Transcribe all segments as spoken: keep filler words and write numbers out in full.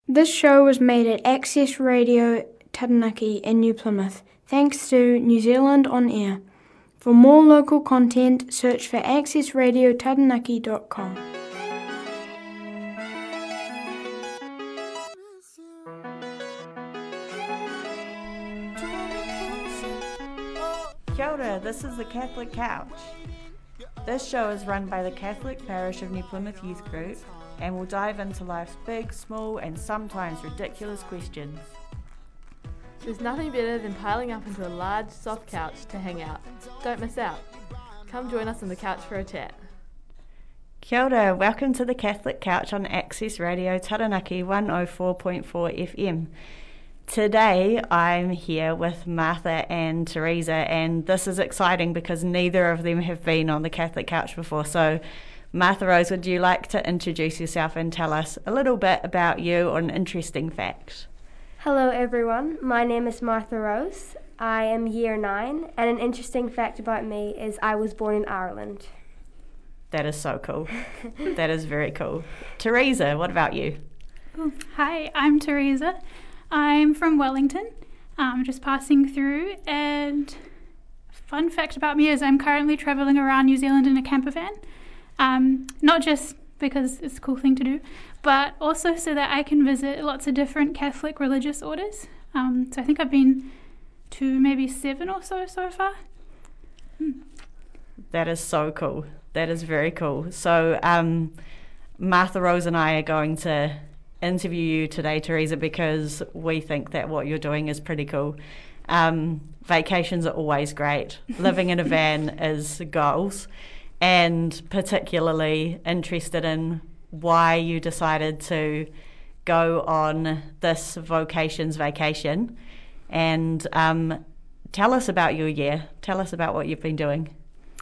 This show was made at Access Radio Taranaki in New Plymouth, thanks to New Zealand On Air. For more local content, search for access radio taranaki dot com. Kia ora, this is the Catholic Couch. This show is run by the Catholic Parish of New Plymouth Youth Group and will dive into life's big, small and sometimes ridiculous questions. There's nothing better than piling up into a large, soft couch to hang out. Don't miss out. Come join us on the couch for a chat. Kia ora, welcome to the Catholic Couch on Access Radio Taranaki one oh four point four F M. Today I'm here with Martha and Teresa, and this is exciting because neither of them have been on the Catholic Couch before. So Martha Rose, would you like to introduce yourself and tell us a little bit about you or an interesting fact? Hello everyone, my name is Martha Rose. I am year nine, and an interesting fact about me is I was born in Ireland. That is so cool. That is very cool. Teresa, what about you? Oh, hi, I'm Teresa. I'm from Wellington, um, just passing through, and fun fact about me is I'm currently travelling around New Zealand in a camper van, um, not just because it's a cool thing to do, but also so that I can visit lots of different Catholic religious orders. Um, so I think I've been to maybe seven or so so far. Hmm. That is so cool. That is very cool. So um, Martha Rose and I are going to interview you today, Teresa, because we think that what you're doing is pretty cool. Um, vacations are always great. Living in a van is goals, and particularly interested in why you decided to go on this vocations vacation. And um, tell us about your year. Tell us about what you've been doing.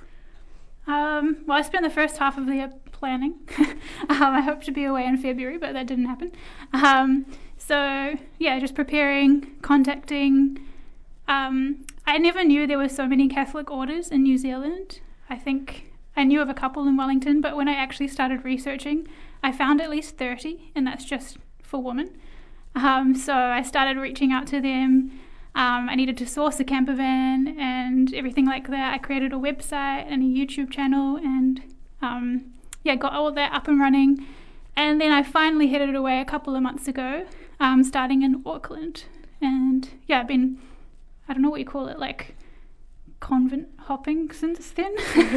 Um, well, I spent the first half of the year planning. um, I hoped to be away in February, but that didn't happen. Um, so, yeah, just preparing, contacting. Um, I never knew there were so many Catholic orders in New Zealand. I think I knew of a couple in Wellington, but when I actually started researching, I found at least thirty, and that's just for women. Um, so I started reaching out to them. Um, I needed to source a camper van and everything like that. I created a website and a YouTube channel and um, yeah, got all that up and running. And then I finally headed away a couple of months ago, um, starting in Auckland. And yeah, I've been, I don't know what you call it, like convent hopping since then.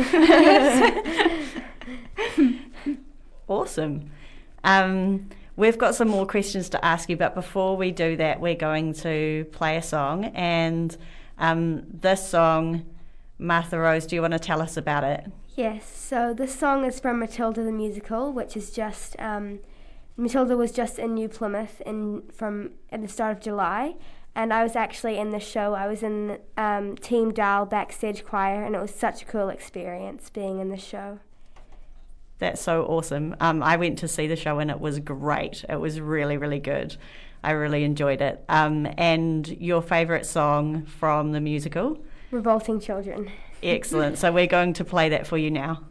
Awesome. Um, We've got some more questions to ask you, but before we do that, we're going to play a song. And um, this song, Martha Rose, do you want to tell us about it? Yes, so this song is from Matilda the Musical, which is just, um, Matilda was just in New Plymouth in, from at the start of July, and I was actually in the show. I was in um, Team Dial backstage choir, and it was such a cool experience being in the show. That's so awesome. Um, I went to see the show and it was great. It was really, really good. I really enjoyed it. Um, and your favourite song from the musical? Revolting Children. Excellent. So we're going to play that for you now.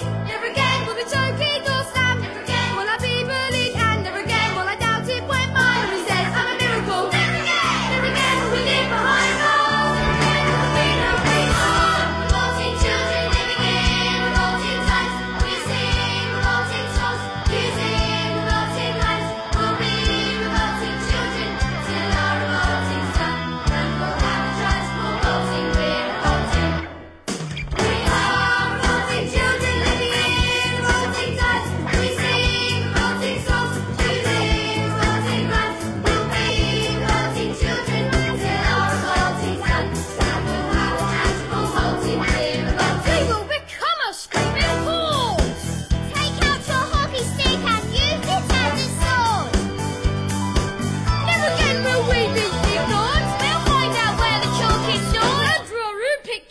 Never again will I be bullied, and never again will I doubt it when my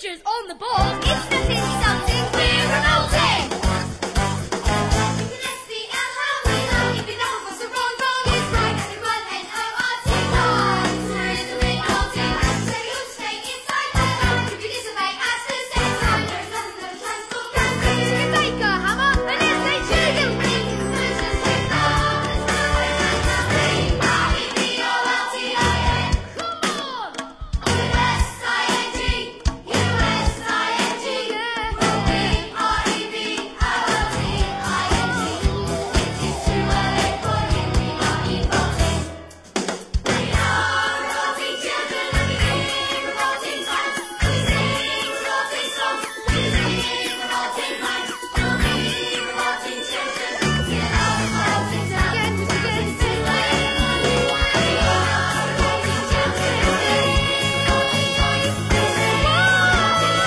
pictures on the board. It's the thing something we're revolting. Let's see how we know if you know what's wrong, wrong is right. Everyone N O R T Y. Tourism in Alting. So you stay inside the car. If you disobey at the same time, there's nothing that transport can do. You can take a hammer and yes, they choose you. Solutions with love. Let's go. R E V O L T I N. Come on. U S I N G. U S I N G. R E V O L T I N G. It is too early for you. We are evolving. We are revolting children and we sing revolting songs. We sing revolting songs. We sing revolting rhymes. We'll be revolting children. Get our revolting sound. Get to get to play. We are revolting children. We sing revolting songs. We sing revolting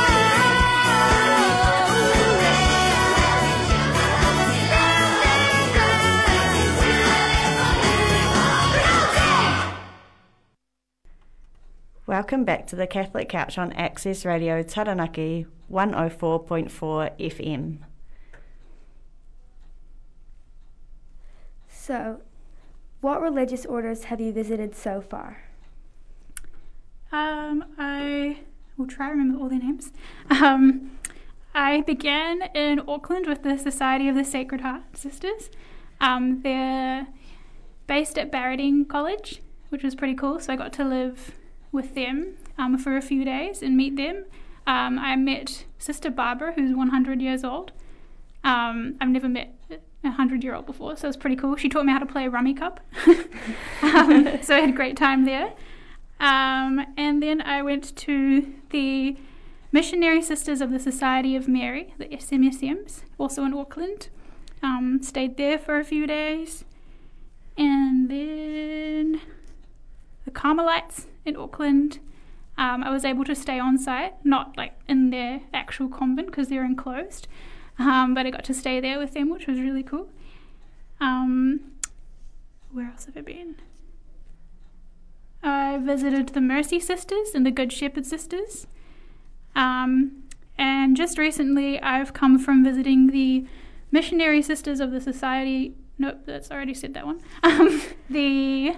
Welcome back to the Catholic Couch on Access Radio Taranaki one oh four point four F M. So, what religious orders have you visited so far? Um, I will try to remember all their names. Um, I began in Auckland with the Society of the Sacred Heart Sisters. Um, they're based at Barradine College, which was pretty cool, so I got to live with them um, for a few days and meet them. Um, I met Sister Barbara, who's one hundred years old. Um, I've never met a hundred-year-old before, so it was pretty cool. She taught me how to play Rummy Cup, um, so I had a great time there. Um, and then I went to the Missionary Sisters of the Society of Mary, the S M S Ms, also in Auckland. Um, stayed there for a few days. And then the Carmelites in Auckland. Um, I was able to stay on site, not like in their actual convent because they're enclosed, um, but I got to stay there with them, which was really cool. Um, where else have I been? I visited the Mercy Sisters and the Good Shepherd Sisters. Um, and just recently I've come from visiting the Missionary Sisters of the Society... Nope, that's already said that one. Um, the...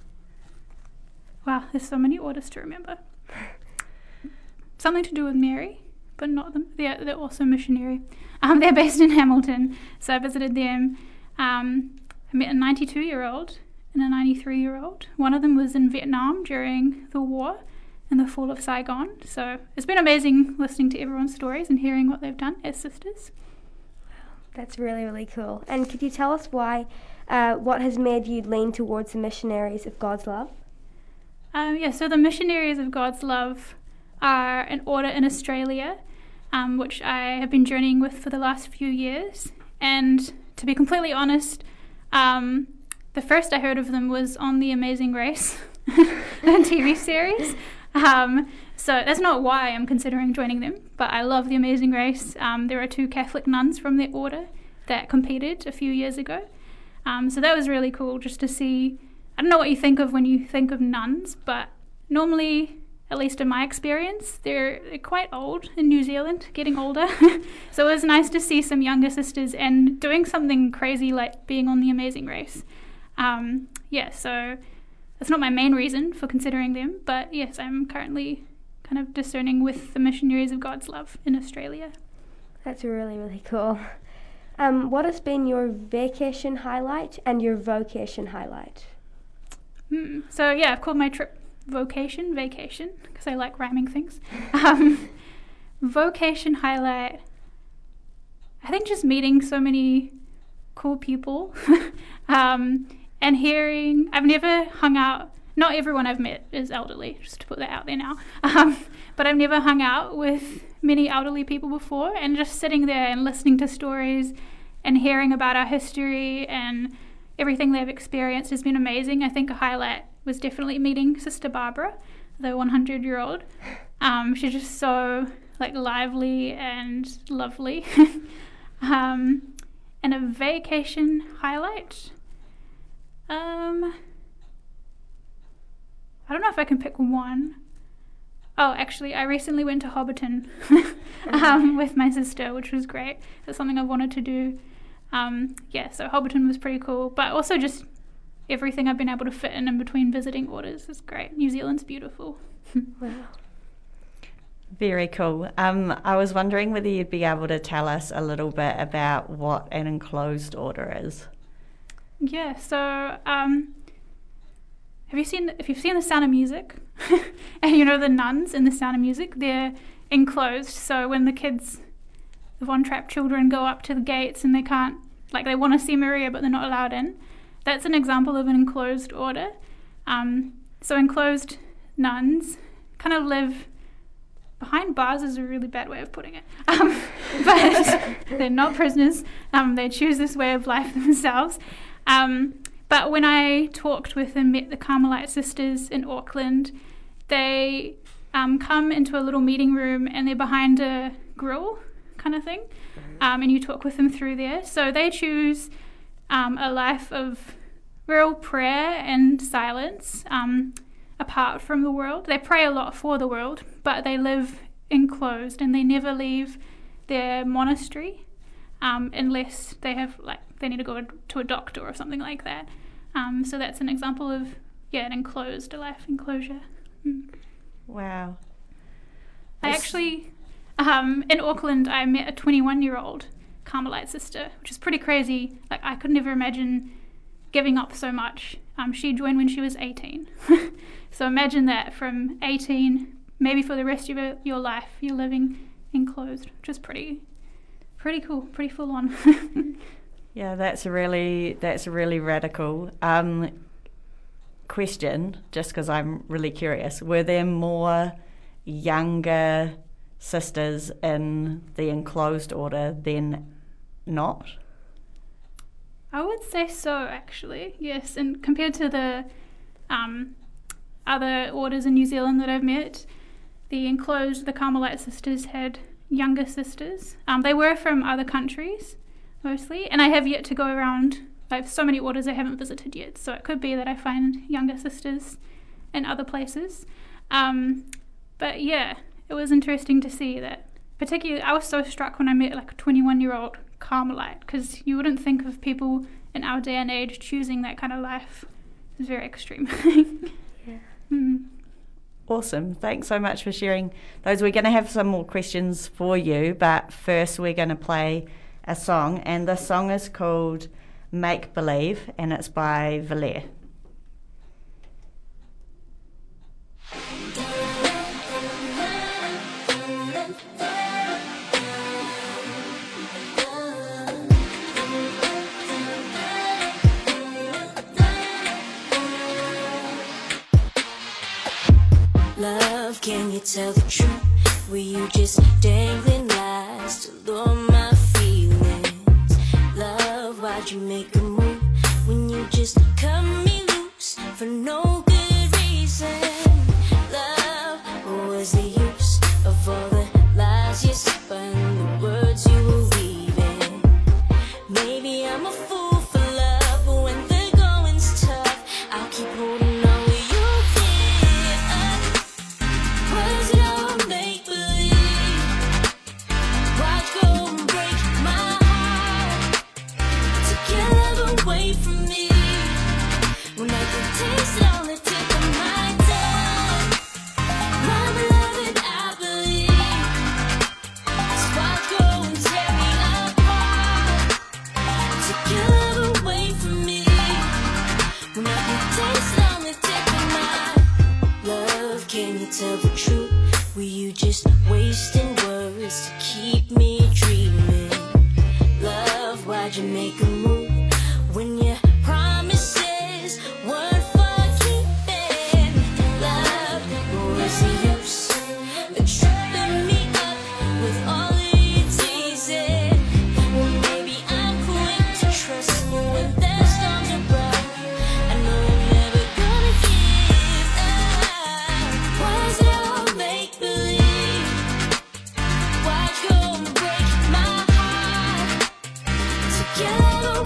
Wow, there's so many orders to remember. Something to do with Mary, but not them. They're, they're also missionary. Um, they're based in Hamilton, so I visited them. Um, I met a ninety-two-year-old and a ninety-three-year-old. One of them was in Vietnam during the war and the fall of Saigon. So it's been amazing listening to everyone's stories and hearing what they've done as sisters. That's really, really cool. And could you tell us why, uh, what has made you lean towards the Missionaries of God's Love? Um, yeah, so the Missionaries of God's Love are an order in Australia, um, which I have been journeying with for the last few years. And to be completely honest, um, the first I heard of them was on The Amazing Race, the T V series. Um, so that's not why I'm considering joining them, but I love The Amazing Race. Um, there are two Catholic nuns from their order that competed a few years ago. Um, so that was really cool just to see. I don't know what you think of when you think of nuns, but normally, at least in my experience, they're, they're quite old in New Zealand, getting older. So it was nice to see some younger sisters and doing something crazy like being on The Amazing Race. Um, yeah, so that's not my main reason for considering them, but yes, I'm currently kind of discerning with the Missionaries of God's Love in Australia. That's really, really cool. Um, what has been your vacation highlight and your vocation highlight? Mm, so yeah, I've called my trip Vocation, Vacation, because I like rhyming things. Um, vocation highlight, I think just meeting so many cool people um, and hearing, I've never hung out, not everyone I've met is elderly, just to put that out there now, um, but I've never hung out with many elderly people before, and just sitting there and listening to stories and hearing about our history and everything they've experienced has been amazing. I think a highlight was definitely meeting Sister Barbara, the hundred-year-old. Um, she's just so like lively and lovely. um, and a vacation highlight. Um, I don't know if I can pick one. Oh, actually, I recently went to Hobbiton um, with my sister, which was great. It's something I've wanted to do. Um, yeah, so Hobbiton was pretty cool. But also just everything I've been able to fit in in between visiting orders is great. New Zealand's beautiful. Wow. Very cool. Um, I was wondering whether you'd be able to tell us a little bit about what an enclosed order is. Yeah, so um, have you seen, if you've seen The Sound of Music, and you know the nuns in The Sound of Music, they're enclosed. So when the kids, the Von Trapp children go up to the gates and they can't, like they want to see Maria but they're not allowed in, that's an example of an enclosed order. Um, so enclosed nuns kind of live behind bars is a really bad way of putting it. Um, but they're not prisoners. Um, they choose this way of life themselves. Um, but when I talked with and met the Carmelite sisters in Auckland, they um, come into a little meeting room and they're behind a grill kind of thing. Um, and you talk with them through there. So they choose um, a life of real prayer and silence, um, apart from the world. They pray a lot for the world, but they live enclosed and they never leave their monastery um, unless they have, like, they need to go to a doctor or something like that. Um, so that's an example of, yeah, an enclosed, a life enclosure. Mm. Wow. I actually, um, in Auckland, I met a twenty-one-year-old Carmelite sister, which is pretty crazy. Like, I could never imagine giving up so much. Um, she joined when she was eighteen. So imagine that from eighteen, maybe for the rest of your, your life, you're living enclosed, which is pretty, pretty cool, pretty full on. Yeah, that's really that's really radical. Um, question, just because I'm really curious, were there more younger sisters in the enclosed order than not? I would say so, actually, yes. And compared to the um, other orders in New Zealand that I've met, the enclosed, the Carmelite sisters had younger sisters. Um, they were from other countries, mostly, and I have yet to go around. I have so many orders I haven't visited yet, so it could be that I find younger sisters in other places. Um, but yeah, it was interesting to see that. Particularly, I was so struck when I met like a twenty-one-year-old Carmelite, because you wouldn't think of people in our day and age choosing that kind of life. It's very extreme. Yeah. Mm. Awesome. Thanks so much for sharing those. We're going to have some more questions for you, but first we're going to play a song, and the song is called Make Believe, and it's by Valere. Love, can you tell the truth? Were you just dangling lies to lure my feelings? Love, why'd you make a move when you just cut me loose for no good reason? Love, what was the use of all the lies you spun, the words you were weaving? Maybe I'm a fool for love, but when the going's tough, I'll keep holding on. Was it all make believe? Why go and break my heart to get love away from me when I can taste it on the tip of my tongue? My beloved, I believe. So why go and tear me apart to get love away from me when I can taste it on the tip of my love? Can you tell the truth? Were you just wasting words to keep me dreaming? Love, why'd you make a move when your promises weren't for keeping? Love, what was the use of tripping me up with all of your teasing? Well, maybe I'm quick to trust you when there's storms around. I know I'm never gonna give up. Was it all make believe? Why'd you go and break my heart to get out of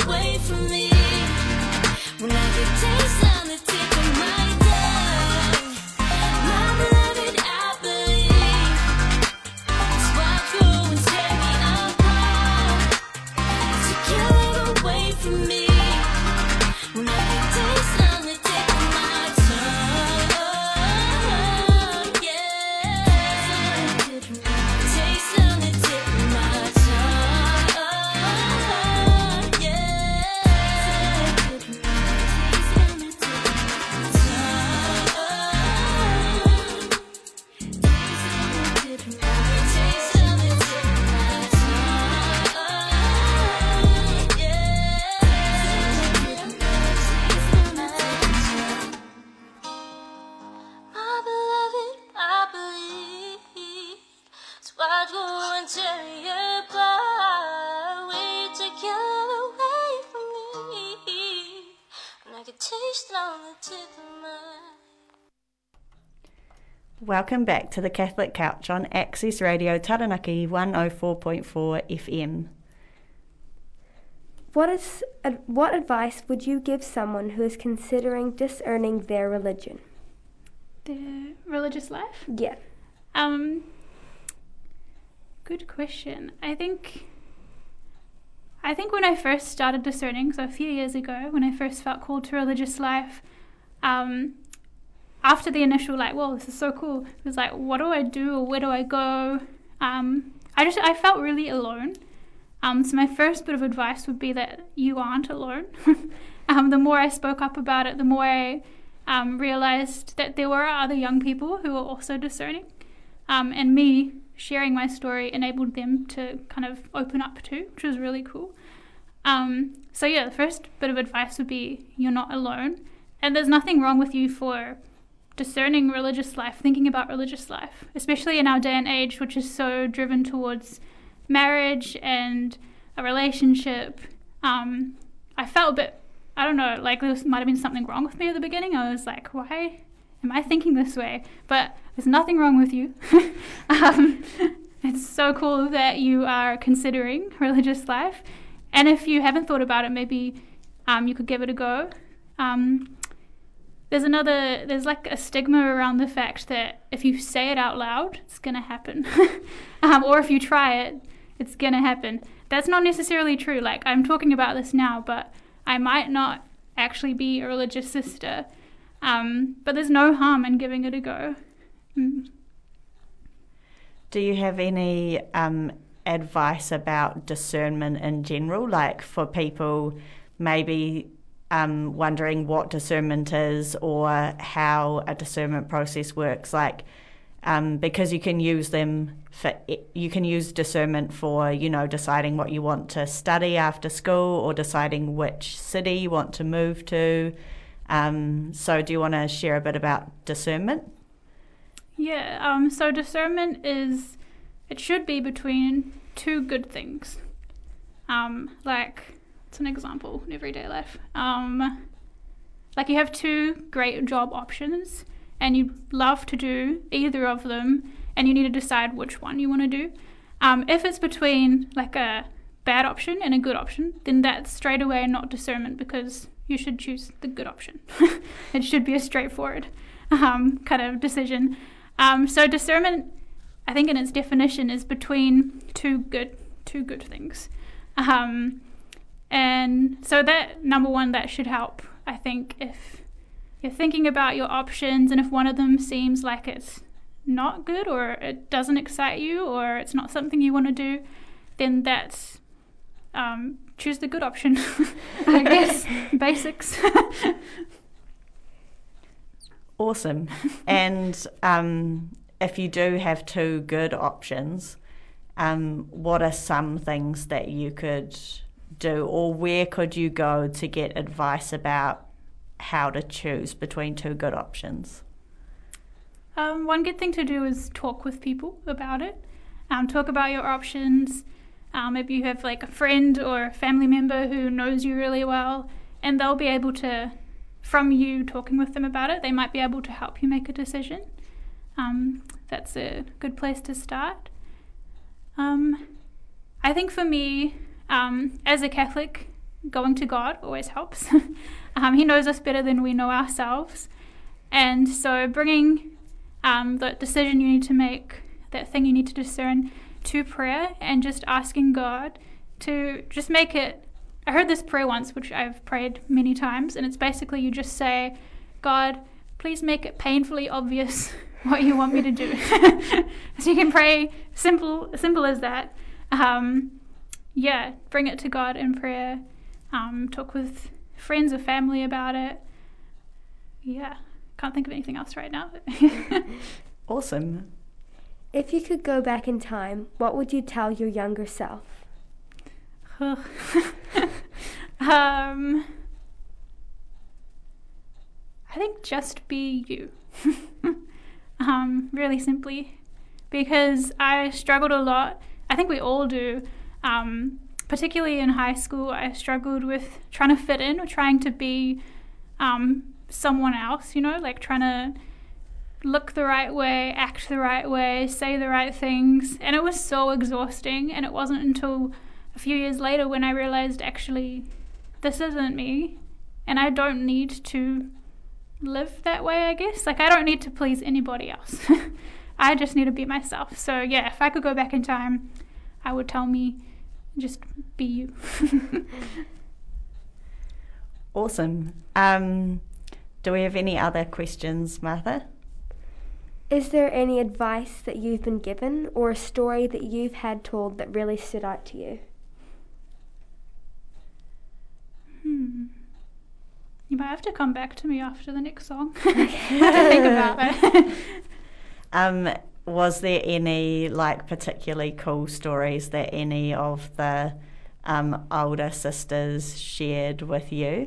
Why'd you run to your bar? We took your love away from me, and I could taste it on the tip of my. Welcome back to the Catholic Couch on Access Radio Taranaki one oh four point four F M. What is ad- what advice would you give someone who is considering discerning their religion? The religious life? Yeah. Um, good question. I think I think when I first started discerning, so a few years ago, when I first felt called to religious life, um, after the initial like, whoa, this is so cool, it was like, what do I do or where do I go? Um, I just I felt really alone. Um, so my first bit of advice would be that you aren't alone. um, the more I spoke up about it, the more I um, realized that there were other young people who were also discerning. Um, and me sharing my story enabled them to kind of open up too, which was really cool. Um, so yeah, the first bit of advice would be you're not alone. And there's nothing wrong with you for discerning religious life, thinking about religious life, especially in our day and age, which is so driven towards marriage and a relationship. Um, I felt a bit, I don't know, like there might have been something wrong with me at the beginning. I was like, why am I thinking this way? But there's nothing wrong with you. um, it's so cool that you are considering religious life. And if you haven't thought about it, maybe um, you could give it a go. Um, there's another, there's like a stigma around the fact that if you say it out loud, it's going to happen. um, or if you try it, it's going to happen. That's not necessarily true. Like, I'm talking about this now, but I might not actually be a religious sister. Um, but there's no harm in giving it a go. Mm. Do you have any um, advice about discernment in general, like for people maybe um, wondering what discernment is or how a discernment process works? Like, um, because you can use them for, you can use discernment for, you know, deciding what you want to study after school or deciding which city you want to move to. Um, so do you want to share a bit about discernment? Yeah, um, so discernment is, it should be between two good things. Um, like, it's an example in everyday life. Um, like you have two great job options and you love to do either of them and you need to decide which one you want to do. Um, if it's between like a bad option and a good option, then that's straight away not discernment because you should choose the good option. It should be a straightforward um, kind of decision. Um, so discernment, I think in its definition, is between two good two good things. Um, and so that, number one, that should help, I think, if you're thinking about your options and if one of them seems like it's not good or it doesn't excite you or it's not something you want to do, then that's, um, choose the good option, I guess, basics. Awesome. And um, if you do have two good options, um, what are some things that you could do, or where could you go to get advice about how to choose between two good options? Um, one good thing to do is talk with people about it. Um, talk about your options. Um, maybe you have like a friend or a family member who knows you really well, and they'll be able to, from you talking with them about it, they might be able to help you make a decision. Um, that's a good place to start. Um, I think for me, um, as a Catholic, going to God always helps. um, he knows us better than we know ourselves. And so bringing um, the decision you need to make, that thing you need to discern, to prayer and just asking God to just make it. I heard this prayer once, which I've prayed many times, and it's basically you just say, God, please make it painfully obvious what you want me to do. So you can pray simple, simple as that. Um, yeah, bring it to God in prayer. Um, talk with friends or family about it. Yeah, can't think of anything else right now. Awesome. If you could go back in time, what would you tell your younger self? um, I think just be you. um, really simply, because I struggled a lot. I think we all do. Um, particularly in high school, I struggled with trying to fit in or trying to be um, someone else, you know, like trying to look the right way, act the right way, say the right things. And it was so exhausting. And it wasn't until a few years later when I realized, actually, this isn't me. And I don't need to live that way, I guess. Like, I don't need to please anybody else. I just need to be myself. So, yeah, if I could go back in time, I would tell me, just be you. Awesome. Um, do we have any other questions, Martha? Is there any advice that you've been given or a story that you've had told that really stood out to you? Hmm. You might have to come back to me after the next song. I have to think about that. um, was there any like particularly cool stories that any of the um, older sisters shared with you?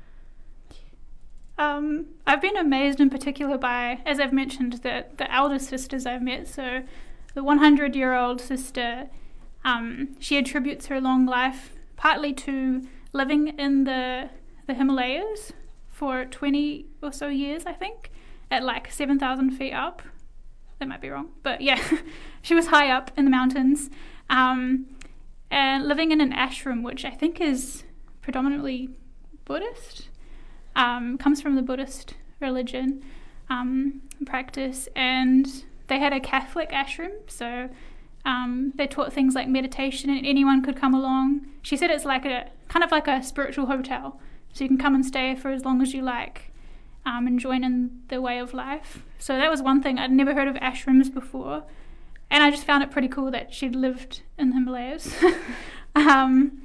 Um, I've been amazed in particular by, as I've mentioned, the, the elder sisters I've met. So the hundred-year-old sister, um, she attributes her long life partly to living in the the Himalayas for twenty or so years, I think, at like seven thousand feet up. That might be wrong, but yeah, she was high up in the mountains, um, and living in an ashram, which I think is predominantly Buddhist. Um, comes from the Buddhist religion um, practice, and they had a Catholic ashram, so um, they taught things like meditation, and anyone could come along. She said it's like a kind of like a spiritual hotel, so you can come and stay for as long as you like um, and join in the way of life. So that was one thing. I'd never heard of ashrams before, and I just found it pretty cool that she'd lived in the Himalayas. um,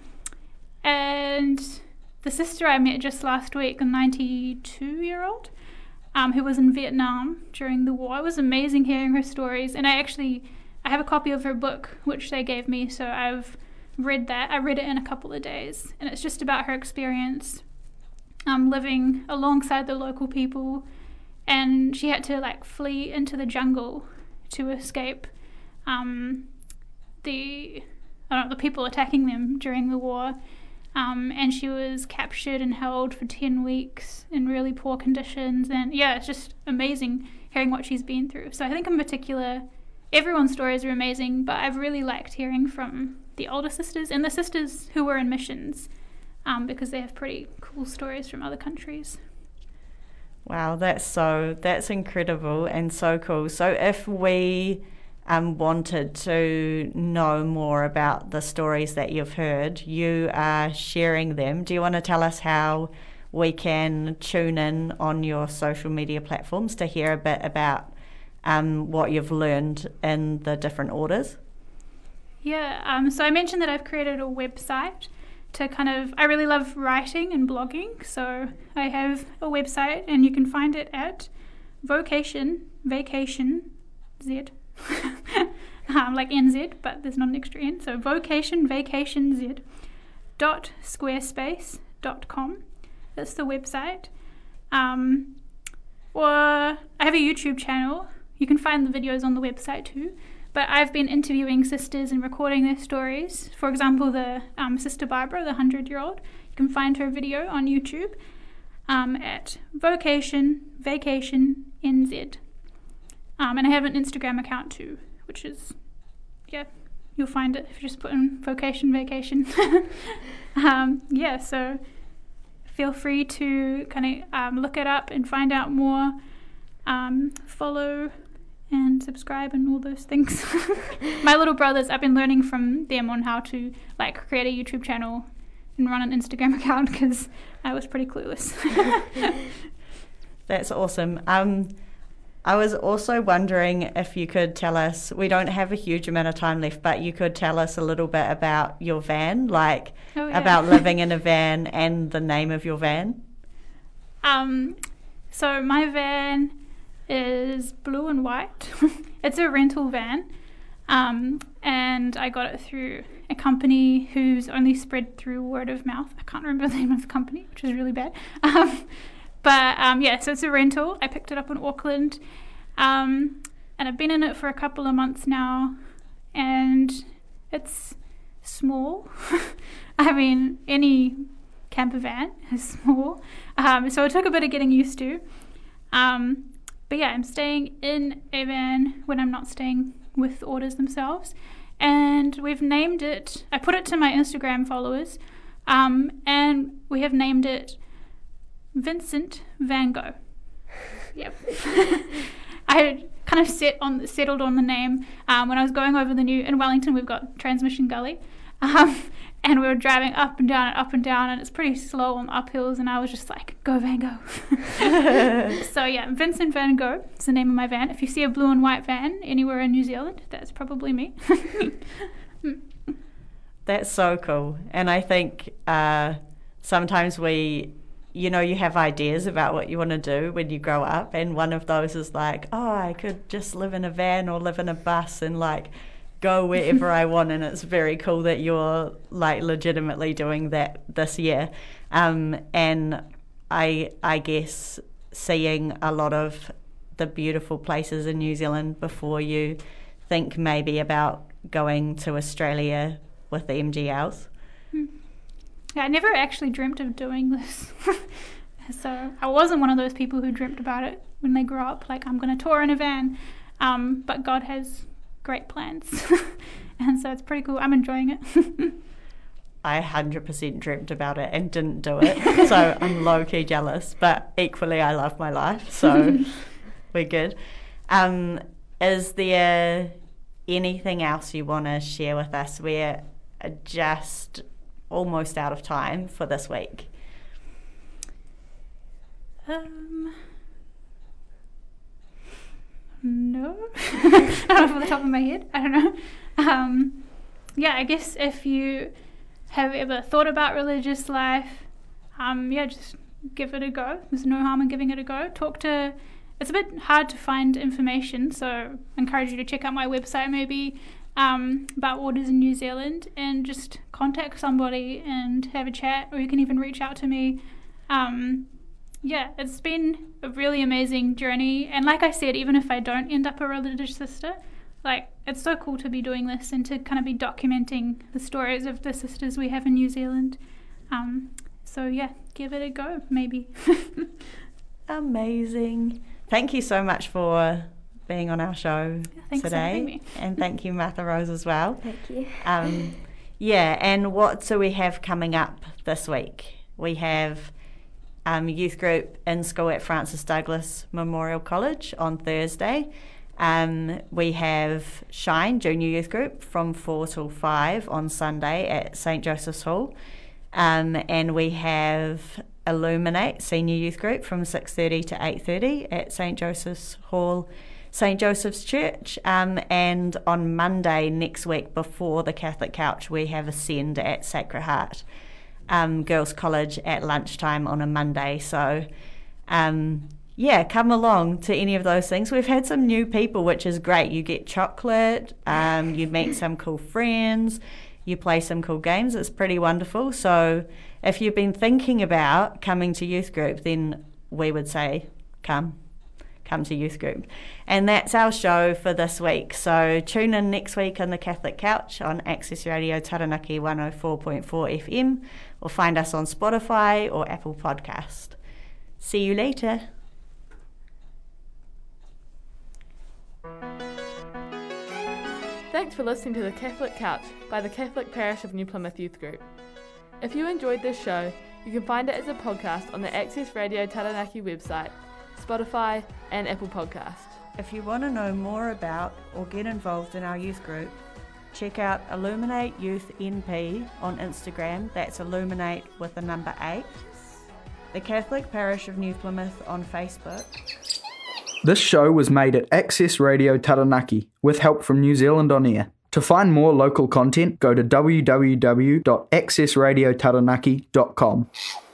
and the sister I met just last week, a ninety-two-year-old, um, who was in Vietnam during the war. It was amazing hearing her stories, and I actually, I have a copy of her book, which they gave me, so I've read that. I read it in a couple of days, and it's just about her experience um, living alongside the local people, and she had to, like, flee into the jungle to escape um, the, I don't know, the people attacking them during the war. Um, and she was captured and held for ten weeks in really poor conditions. And yeah, it's just amazing hearing what she's been through. So I think in particular, everyone's stories are amazing, but I've really liked hearing from the older sisters and the sisters who were in missions um, because they have pretty cool stories from other countries. Wow, that's so, that's incredible and so cool. So if we Um, wanted to know more about the stories that you've heard, you are sharing them. Do you want to tell us how we can tune in on your social media platforms to hear a bit about um, what you've learned in the different orders? Yeah, um, so I mentioned that I've created a website to kind of, I really love writing and blogging, so I have a website and you can find it at Vocation, Vacation, Z. um, like N Z, but there's not an extra N, so vocation vacation z dot squarespace dot com. That's the website. Um, or I have a YouTube channel. You can find the videos on the website too, but I've been interviewing sisters and recording their stories. For example, the um, Sister Barbara, the hundred-year-old, you can find her video on YouTube um, at vocation vacation N Z. Um, and I have an Instagram account too, which is, yeah, you'll find it if you just put in vocation vacation. um, yeah, so feel free to kind of um, look it up and find out more, um, follow and subscribe and all those things. My little brothers, I've been learning from them on how to like create a YouTube channel and run an Instagram account because I was pretty clueless. That's awesome. Um, I was also wondering if you could tell us, we don't have a huge amount of time left, but you could tell us a little bit about your van, like oh, yeah. about living in a van and the name of your van. Um, so my van is blue and white. It's a rental van, um, and I got it through a company who's only spread through word of mouth. I can't remember the name of the company, which is really bad. Um, But, um, yeah, so it's a rental. I picked it up in Auckland. Um, and I've been in it for a couple of months now, and it's small. I mean, any camper van is small, um, so it took a bit of getting used to. Um, but yeah, I'm staying in a van when I'm not staying with the orders themselves, and we've named it, I put it to my Instagram followers, um, and we have named it Vincent Van Gogh. Yep. I kind of set on, settled on the name um, when I was going over the new, in Wellington we've got Transmission Gully, um, and we were driving up and down and up and down, and it's pretty slow on the uphills, and I was just like, go Van Gogh. So yeah, Vincent Van Gogh is the name of my van. If you see a blue and white van anywhere in New Zealand, that's probably me. That's so cool. And I think uh, sometimes we, you know, you have ideas about what you want to do when you grow up, and one of those is like, oh, I could just live in a van or live in a bus and like go wherever I want. And it's very cool that you're like legitimately doing that this year. Um, and I I guess seeing a lot of the beautiful places in New Zealand before you think maybe about going to Australia with the M G Ls. Yeah, I never actually dreamt of doing this. So I wasn't one of those people who dreamt about it when they grew up, like I'm going to tour in a van. Um, but God has great plans. And so it's pretty cool. I'm enjoying it. I one hundred percent dreamt about it and didn't do it. So I'm low-key jealous, but equally I love my life. So we're good. Um, is there anything else you want to share with us? We're just almost out of time for this week. Um, no. I don't know off the top of my head. I don't know. Um, yeah, I guess if you have ever thought about religious life, um, yeah, just give it a go. There's no harm in giving it a go. Talk to, it's a bit hard to find information, so I encourage you to check out my website maybe um, about orders in New Zealand, and just contact somebody and have a chat, or you can even reach out to me. Um, yeah, it's been a really amazing journey, and like I said, even if I don't end up a religious sister, like it's so cool to be doing this and to kind of be documenting the stories of the sisters we have in New Zealand. Um, so yeah, give it a go, maybe. Amazing. Thank you so much for being on our show Thanks today. for having me. And thank you, Martha Rose, as well. Thank you. Um, yeah, and what do we have coming up this week? We have um, youth group in school at Francis Douglas Memorial College on Thursday. Um, we have Shine Junior Youth Group from four till five on Sunday at Saint Joseph's Hall. Um, and we have Illuminate Senior Youth Group from six thirty to eight thirty at Saint Joseph's Hall, Saint Joseph's Church. Um, and on Monday next week, before the Catholic Couch, we have Ascend at Sacred Heart um, Girls College at lunchtime on a Monday. So um, yeah, come along to any of those things. We've had some new people, which is great. You get chocolate, um, you meet some cool friends, you play some cool games. It's pretty wonderful. So if you've been thinking about coming to youth group, then we would say come. Come to youth group. And that's our show for this week. So tune in next week on the Catholic Couch on Access Radio Taranaki one oh four point four F M, or find us on Spotify or Apple Podcast. See you later. Thanks for listening to The Catholic Couch by the Catholic Parish of New Plymouth Youth Group. If you enjoyed this show, you can find it as a podcast on the Access Radio Taranaki website, Spotify and Apple Podcast. If you want to know more about or get involved in our youth group, check out Illuminate Youth N P on Instagram. That's Illuminate with the number eight. The Catholic Parish of New Plymouth on Facebook. This show was made at Access Radio Taranaki with help from New Zealand On Air. To find more local content, go to w w w dot access radio taranaki dot com.